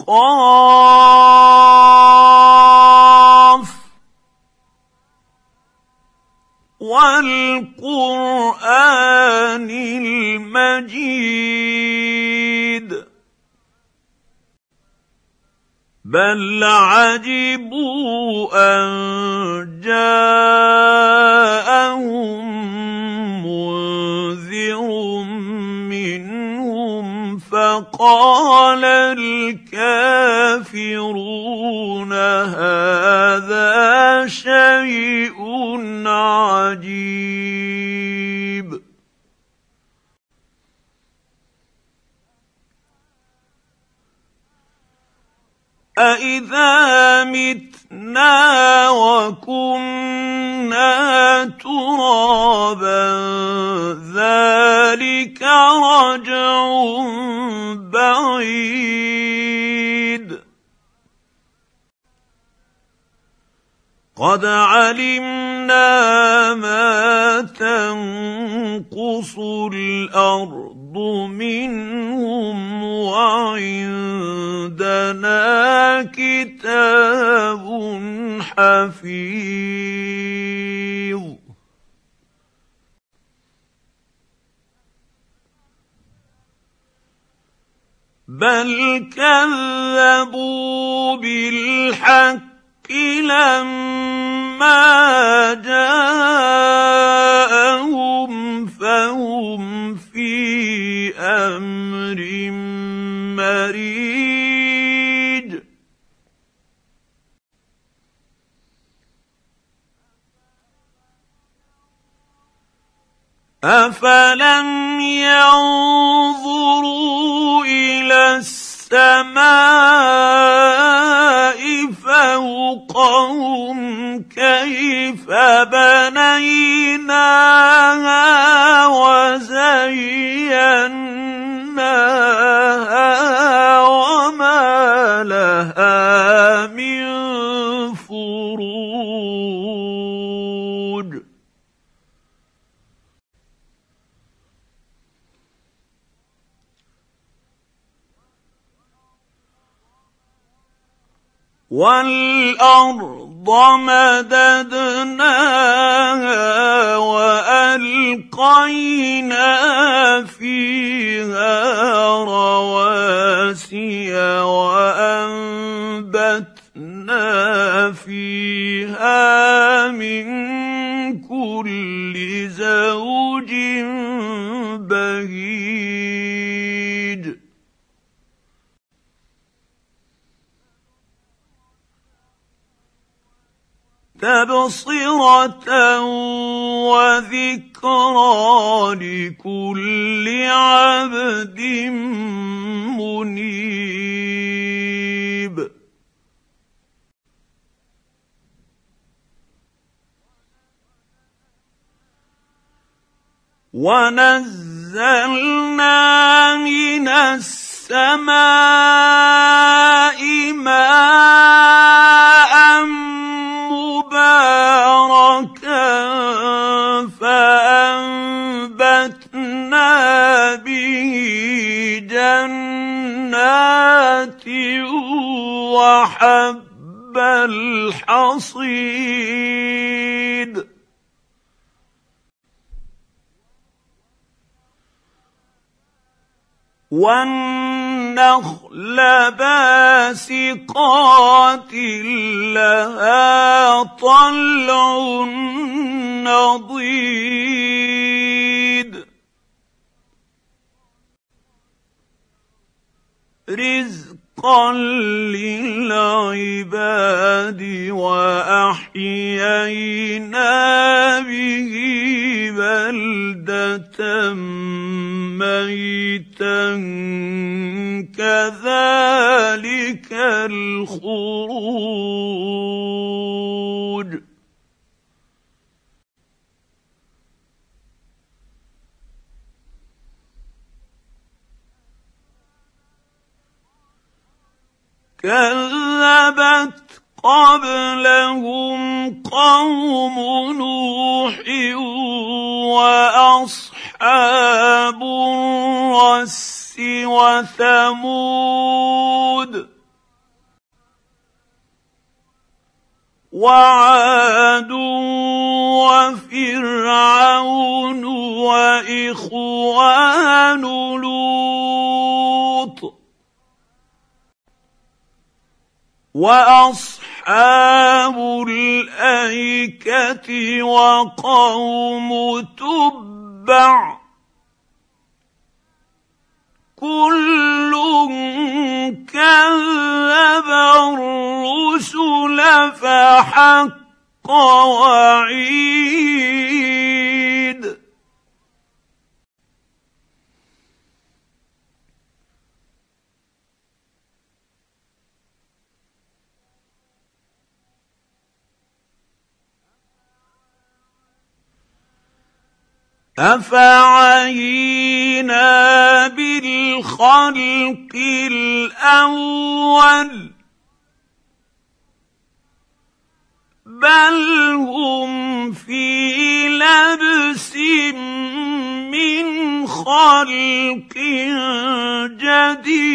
قاف والقرآن المجيد بل عجبوا أن جاءهم منذر منهم فقال الكافرون هذا شيء عجيب أإذا متنا وكنا ترابا ذلك رجع بعيد قد علمنا ما تنقص الأرض منهم وعندنا كتاب حفيظ بل كذبوا بالحق لما جاءهم فهم في أمر مريج أفلم ينظروا إلى السماء فوقهم كيف بنيناها وزيناها وما لها من فروج والأرض مددناها وألقينا فيها رواسي وأنبتنا فيها من كل زوج بهيج تبصرة وذكرى لكل عبد منيب ونزلنا من السماء ماء مباركا فأنبتنا به جنات وحب الحصيد والنخل باسقات لها طلع نضيد رزقا للعباد وأحيينا به بلدة ميتا كذلك الخروج كذبت قبلهم قوم نوح وأصحاب الرس وثمود وعاد وفرعون واخوان لوط واصحاب الايكه وقوم تبع كل كذب الرسل فحق وعيد أفعينا بالخلق الأول بل هم في لبس من خلق جديد